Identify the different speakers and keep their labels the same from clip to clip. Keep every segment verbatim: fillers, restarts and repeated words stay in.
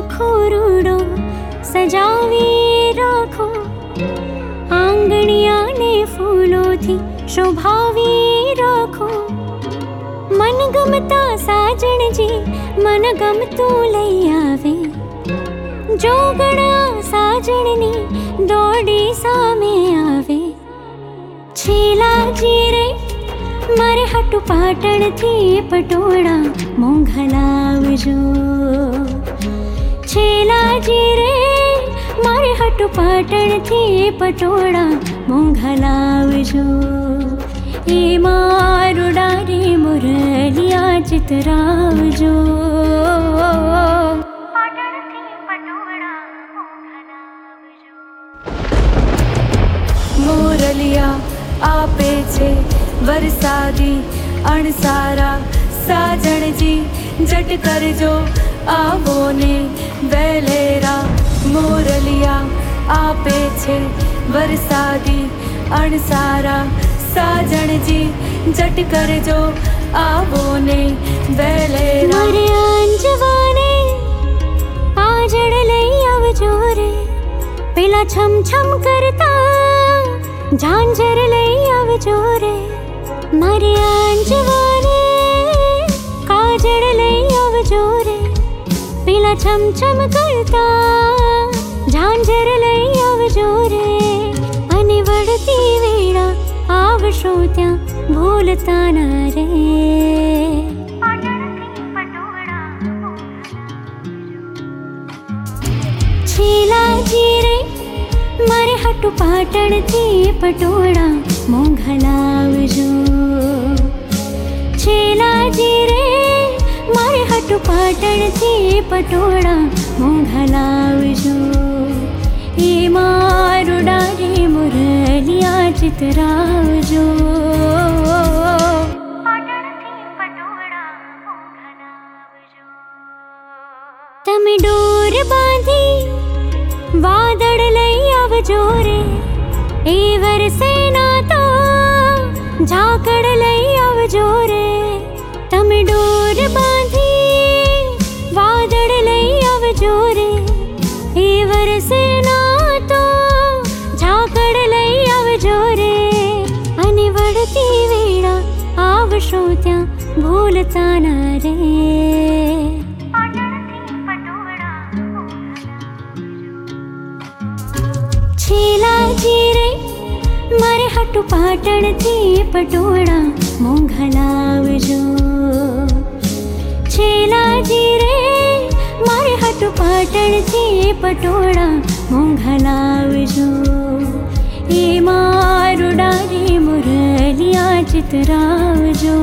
Speaker 1: આખો રૂડો સજાવી રાખો, આંગણિયાને ફૂલોથી શોભાવી રાખો. મન ગમતા સાજણજી મન ગમતું લઈ આવે, જોગણા સાજણની દોડી સામે આવે. છેલાજી રે મારે હાટુ પાટણથી પટોળા મોંઘા લાવજો. છેલાજી રે મારે હાટુ પાટણથી પટોળા મોંઘા લાવજો. એ મારું ડારે મુરલિયા ચિતરાવજો.
Speaker 2: મોરલિયા આપે છે વરસાદી અણસારા, સાજણજી જટ કરજો આવો ને વેલેરા. મોરલિયા આપે છે વરસાદી અણસારા, સાજણજી જટ કરજો આવો ને વેલેરા.
Speaker 1: મારે અંજવાને પાજડ લઈ આવજો રે, પેલા છમ છમ કરતા ઝાંઝર લઈ આવજો રે. મારે અંજવાને કાજળ લઈ આવજો રે, પેલા છમ છમ કરતા ઝાંઝર લઈ આવજો રે. અને વળતી વેળા આવશો ત્યાં ભૂલતા ના રે. છેલાજી રે મારે હાટુ પાટણથી પટોળા મોંઘા લાવજો. છેલાજી રે મારે હાટુ પાટણથી પટોળા મોંઘા લાવજો. એ મારું ડારે મુરલિયા ચિતરાવજો. તમે ડોર બાંધી વાદળ લઈ આવજો રે, એ વરસે ના તો ઝાકળ લઈ આવજો રે. તમે ડોર બાંધી વાદળ લઈ આવજો રે, એ વરસે ના તો ઝાકળ લઈ આવજો રે. અને વળતી વેળા આવશો ત્યાં ભૂલતા ના રે. છેલાજી રે મારે હાટુ પાટણથી પટોળા મોંઘા લાવજો. છેલાજી રે મારે હાટુ પાટણથી પટોળા મોંઘા લાવજો. એ મારું ડારે મુરલિયા ચિતરાવજો.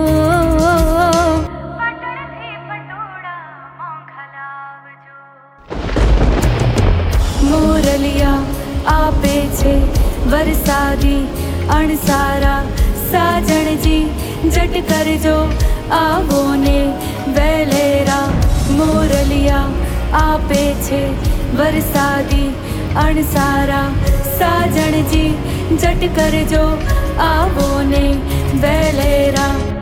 Speaker 2: મોરલિયા આપે છે વરસાદી અણસારા, સાજણજી જટ કરજો આવો ને વેલેરા. મોરલિયા આપે છે વરસાદી અણસારા, સાજણજી જટ કરજો આવો ને વેલેરા.